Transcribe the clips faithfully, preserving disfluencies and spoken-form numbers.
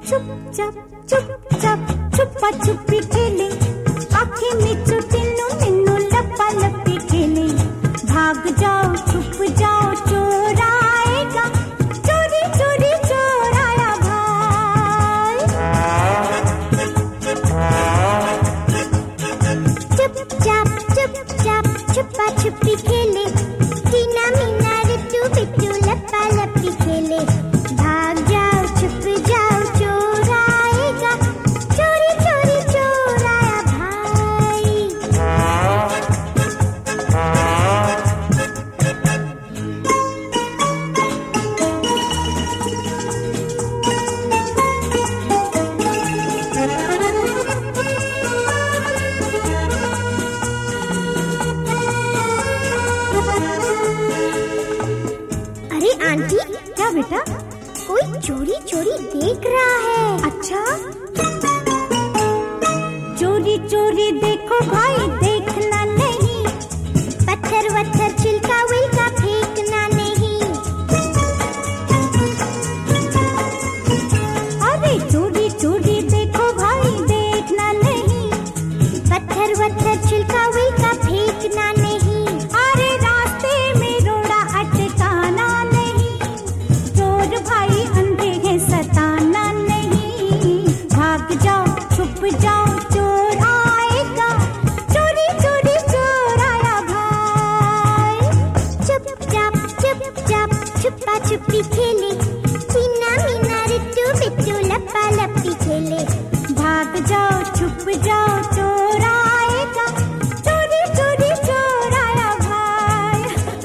चुपचाप चुपचाप छुपा छुपी खेले, आंखें मिचू तिन्नू मिन्नू लपा लपी खेले। भाग जाओ छुप जाओ चोर आएगा, चोरी चोरी चोर आया भाई। चुपचाप चुपचाप छुपा छुपी खेले, टीना मीना रिट्टू बिट्टू लपा लपी खेले। भाग जाओ छुप जाओ चोर आएगा, चोरी चोरी चोर आया भाई। अरे आंटी, क्या बेटा? कोई चोरी चोरी देख रहा है। अच्छा, चोरी चोरी देखो भाई, देखना नहीं, पत्थर वत्थर छिलका विलका फेंकना नहीं। अरे चोरी चोरी देखो भाई, देखना नहीं, पत्थर वत्थर छिलका विलका फेंकना नहीं। अरे रास्ते में रोड़ा अटकाना नहीं, चोर भाई अंधे हैं सताना नहीं। भाग जाओ छुप जाओ चोर आएगा, चोरी चोरी चोर आया भाई। चुपचाप चुपचाप छुपा छुपी खेले, टीना मीना रिट्टू बिट्टू लपा लपी खेले। भाग जाओ छुप जाओ चोर आएगा, चोरी चोरी चोर आया भाई।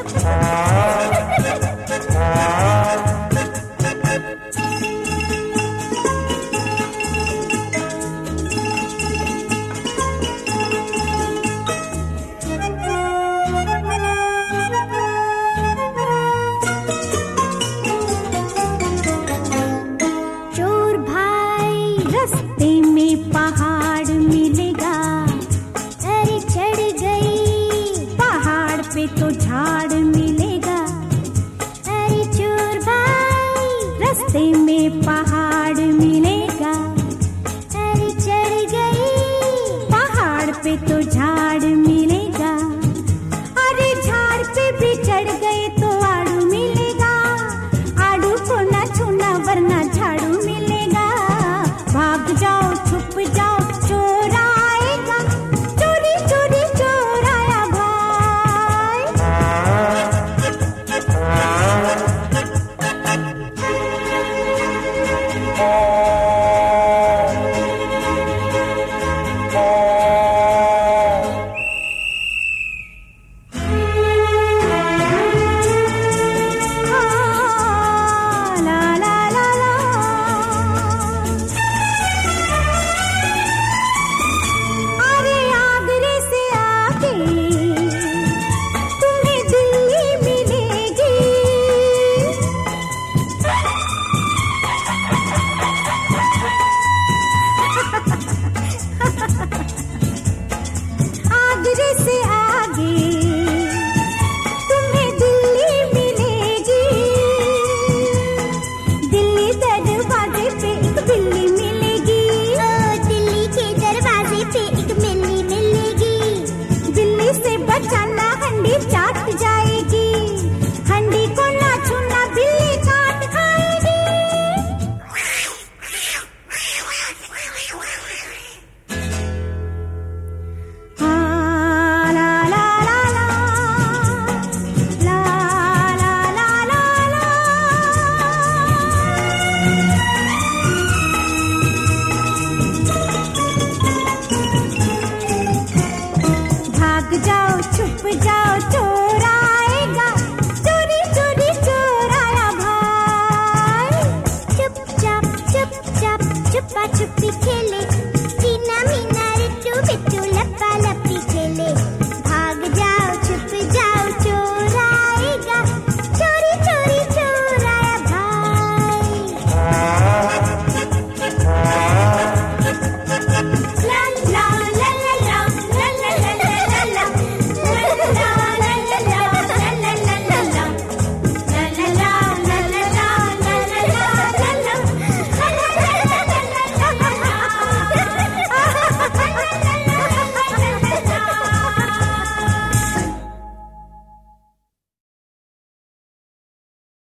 चोर भाई रास्ते में पहाड़ मिलेगा, अरे चढ़ गई पहाड़ पे तो झाड़ मिलेगा। अरे चोर भाई रास्ते में पहाड़